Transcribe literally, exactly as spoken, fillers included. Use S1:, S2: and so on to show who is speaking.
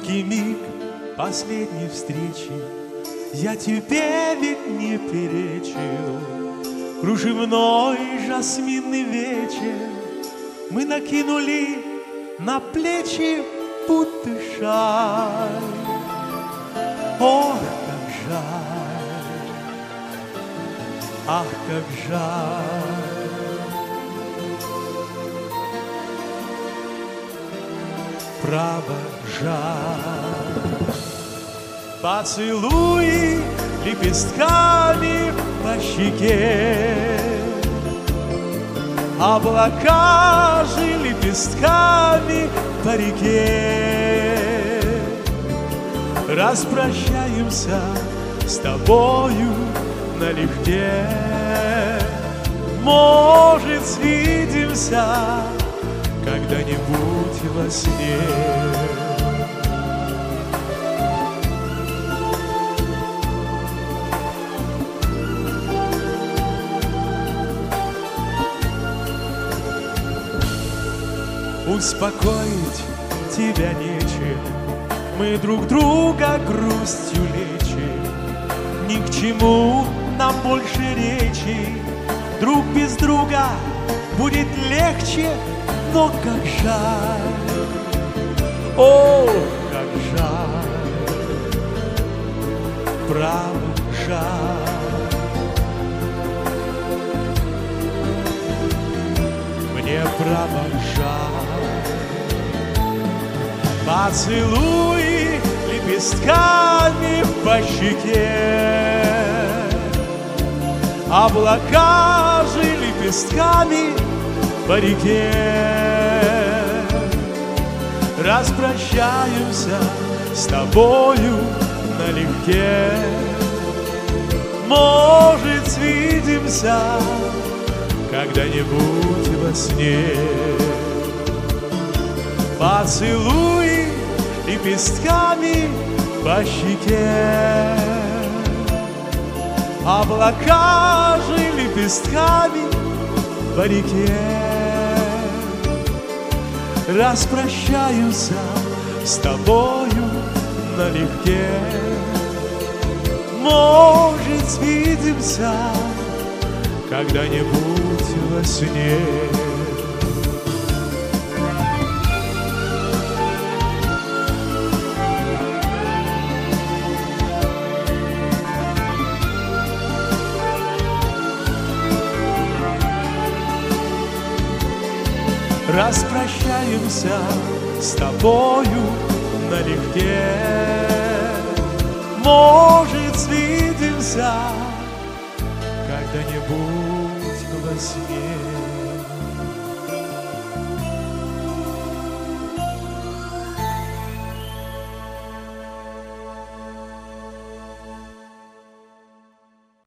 S1: Короткий миг последней встречи, я тебе ведь не перечил. Кружевной жасминный вечер мы накинули на плечи будто шаль. Ох, как жаль, ах, как жаль. Право, жаль. Поцелуи лепестками по щеке, облака же лепестками по реке. Распрощаемся с тобою налегке. Может, свидимся когда-нибудь во сне. Успокоить тебя нечем, мы друг друга грустью лечим. Ни к чему нам больше речи, друг без друга будет легче. Но как жаль, ох, как жаль, право, жаль. Мне право жаль. Поцелуи лепестками по щеке, облака же лепестками по реке. Распрощаемся с тобою налегке. Может, свидимся когда-нибудь во сне. Поцелуи лепестками по щеке, облака же лепестками по реке. Распрощаюсь с тобою налегке. Может, свидимся когда-нибудь во сне. Распрощаемся с тобою налегке. Может, свидимся когда-нибудь во сне.